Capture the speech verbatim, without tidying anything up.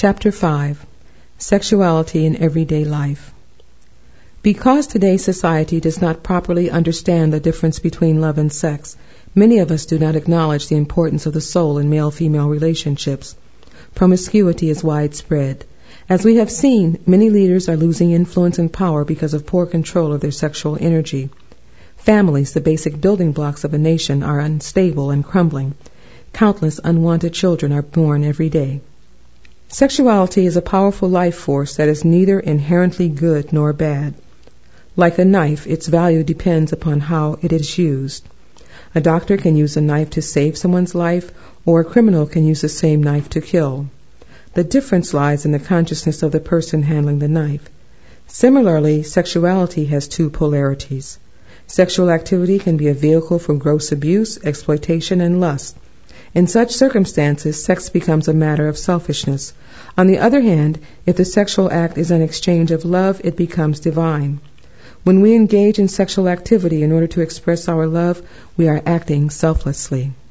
Chapter five. Sexuality in Everyday Life. Because today's society does not properly understand the difference between love and sex, many of us do not acknowledge the importance of the soul in male-female relationships. Promiscuity is widespread. As we have seen, many leaders are losing influence and power because of poor control of their sexual energy. Families, the basic building blocks of a nation, are unstable and crumbling. Countless unwanted children are born every day. Sexuality is a powerful life force that is neither inherently good nor bad. Like a knife, its value depends upon how it is used. A doctor can use a knife to save someone's life, or a criminal can use the same knife to kill. The difference lies in the consciousness of the person handling the knife. Similarly, sexuality has two polarities. Sexual activity can be a vehicle for gross abuse, exploitation, and lust. In such circumstances, sex becomes a matter of selfishness. On the other hand, if the sexual act is an exchange of love, it becomes divine. When we engage in sexual activity in order to express our love, we are acting selflessly.